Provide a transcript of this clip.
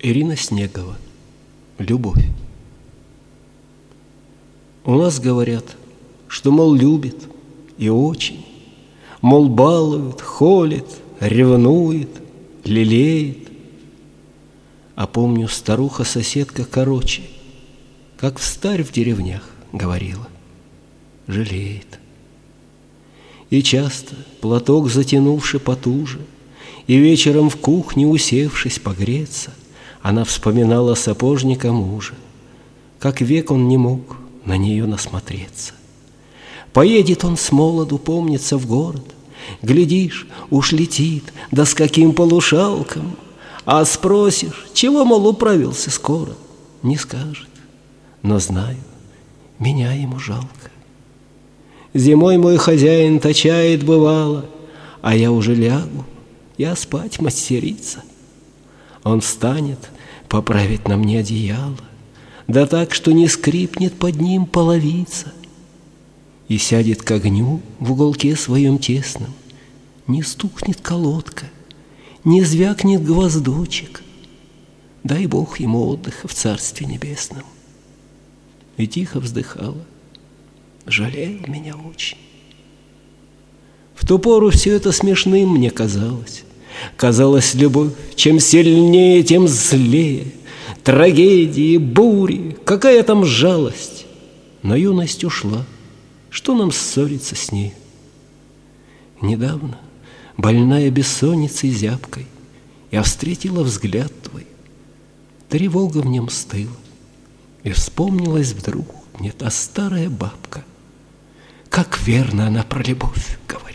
Ирина Снегова. Любовь. У нас говорят, что, мол, любит и очень, мол, балует, холит, ревнует, лелеет. А помню, старуха-соседка короче, как встарь в деревнях говорила, жалеет. И часто, платок затянувши потуже, и вечером в кухне, усевшись погреться, она вспоминала сапожника мужа, как век он не мог на нее насмотреться. Поедет он с молоду, помнится, в город, глядишь, уж летит, да с каким полушалком, а спросишь, чего, мол, управился скоро, не скажет, но знаю, меня ему жалко. Зимой мой хозяин точает бывало, а я уже лягу, я спать мастерица. Он встанет, поправит на мне одеяло, да так, что не скрипнет под ним половица, и сядет к огню в уголке своем тесном, не стукнет колодка, не звякнет гвоздочек. Дай Бог ему отдыха в Царстве Небесном. И тихо вздыхала, жалел меня очень. В ту пору все это смешным мне казалось. Казалось, любовь, чем сильнее, тем злее. Трагедии, бури, какая там жалость. Но юность ушла, что нам ссориться с ней? Недавно, больная бессонницей зябкой, я встретила взгляд твой. Тревога в нем стыла, и вспомнилась вдруг мне та старая бабка. Как верно она про любовь говорит.